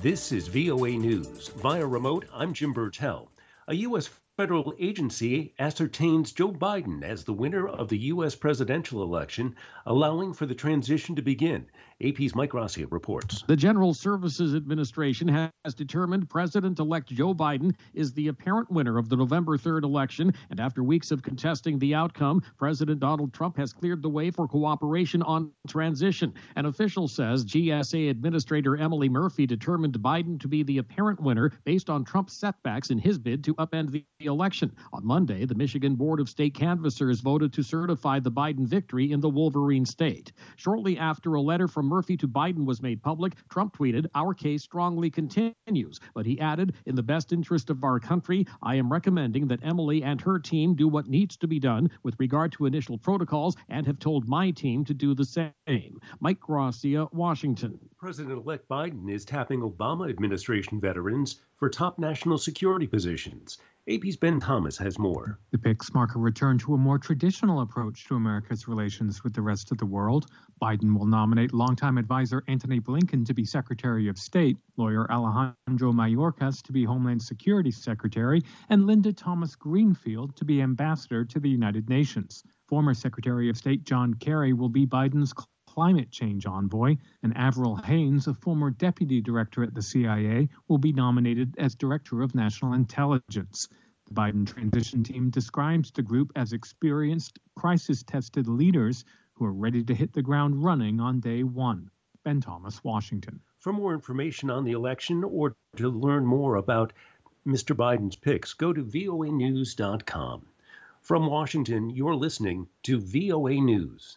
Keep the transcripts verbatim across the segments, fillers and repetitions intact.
This is V O A News. Via remote, I'm Jim Burtell. A U S federal agency ascertains Joe Biden as the winner of the U S presidential election, allowing for the transition to begin. A P's Mike Gracia reports. The General Services Administration has determined President-elect Joe Biden is the apparent winner of the November third election, and after weeks of contesting the outcome, President Donald Trump has cleared the way for cooperation on transition. An official says G S A Administrator Emily Murphy determined Biden to be the apparent winner based on Trump's setbacks in his bid to upend the election. On Monday, the Michigan Board of State Canvassers voted to certify the Biden victory in the Wolverine state. Shortly after a letter from Murphy to Biden was made public, Trump tweeted, "Our case strongly continues." But he added, "In the best interest of our country, I am recommending that Emily and her team do what needs to be done with regard to initial protocols and have told my team to do the same." Mike Gracia, Washington. President-elect Biden is tapping Obama administration veterans for top national security positions. A P's Ben Thomas has more. The picks mark a return to a more traditional approach to America's relations with the rest of the world. Biden will nominate longtime advisor Antony Blinken to be Secretary of State, lawyer Alejandro Mayorkas to be Homeland Security Secretary, and Linda Thomas Greenfield to be Ambassador to the United Nations. Former Secretary of State John Kerry will be Biden's climate change envoy, and Avril Haines, a former deputy director at the C I A, will be nominated as Director of National Intelligence. The Biden transition team describes the group as experienced, crisis-tested leaders who are ready to hit the ground running on day one. Ben Thomas, Washington. For more information on the election or to learn more about Mister Biden's picks, go to V O A news dot com. From Washington, you're listening to V O A News.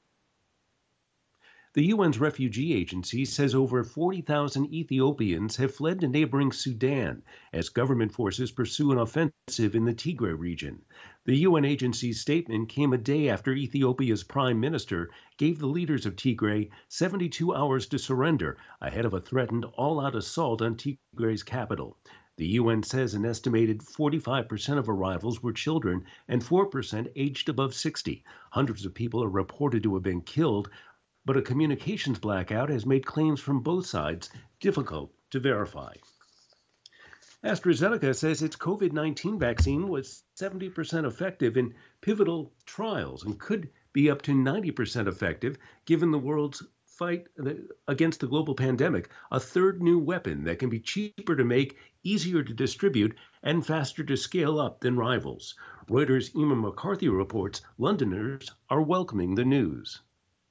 The U N's refugee agency says over forty thousand Ethiopians have fled to neighboring Sudan as government forces pursue an offensive in the Tigray region. The U N agency's statement came a day after Ethiopia's prime minister gave the leaders of Tigray seventy-two hours to surrender ahead of a threatened all-out assault on Tigray's capital. The U N says an estimated forty-five percent of arrivals were children and four percent aged above sixty. Hundreds of people are reported to have been killed, but a communications blackout has made claims from both sides difficult to verify. AstraZeneca says its COVID nineteen vaccine was seventy percent effective in pivotal trials and could be up to ninety percent effective given the world's fight against the global pandemic, a third new weapon that can be cheaper to make, easier to distribute, and faster to scale up than rivals. Reuters' Emma McCarthy reports Londoners are welcoming the news.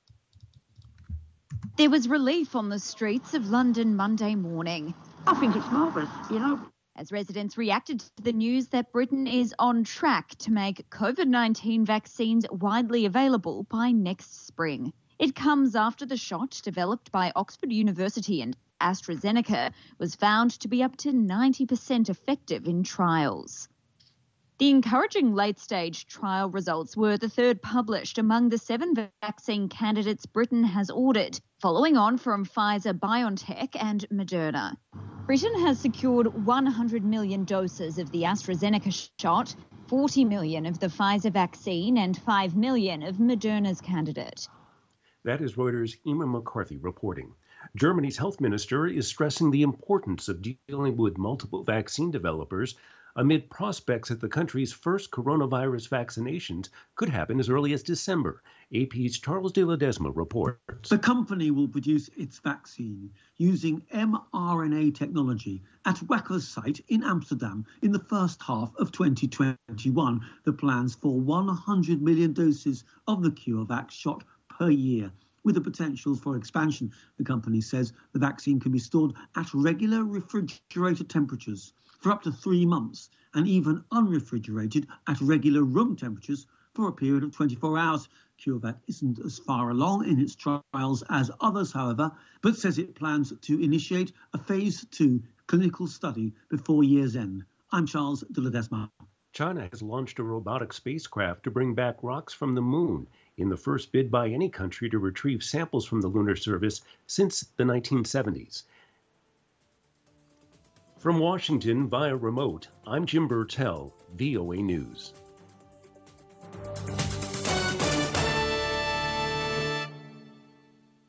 There was relief on the streets of London Monday morning. I think it's marvellous, you know. As residents reacted to the news that Britain is on track to make COVID nineteen vaccines widely available by next spring. It comes after the shot developed by Oxford University and AstraZeneca was found to be up to ninety percent effective in trials. The encouraging late-stage trial results were the third published among the seven vaccine candidates Britain has ordered, following on from Pfizer-BioNTech and Moderna. Britain has secured one hundred million doses of the AstraZeneca shot, forty million of the Pfizer vaccine, and five million of Moderna's candidate. That is Reuters' Emma McCarthy reporting. Germany's health minister is stressing the importance of dealing with multiple vaccine developers amid prospects that the country's first coronavirus vaccinations could happen as early as December. A P's Charles de Ledesma reports. The company will produce its vaccine using mRNA technology at Wacker's site in Amsterdam in the first half of twenty twenty-one. The plans for one hundred million doses of the CureVac shot per year, with the potential for expansion. The company says the vaccine can be stored at regular refrigerated temperatures for up to three months and even unrefrigerated at regular room temperatures for a period of twenty-four hours. CureVac isn't as far along in its trials as others, however, but says it plans to initiate a phase two clinical study before year's end. I'm Charles de Ledesma. China has launched a robotic spacecraft to bring back rocks from the moon in the first bid by any country to retrieve samples from the lunar surface since the nineteen seventies. From Washington via remote, I'm Jim Burtell, V O A News.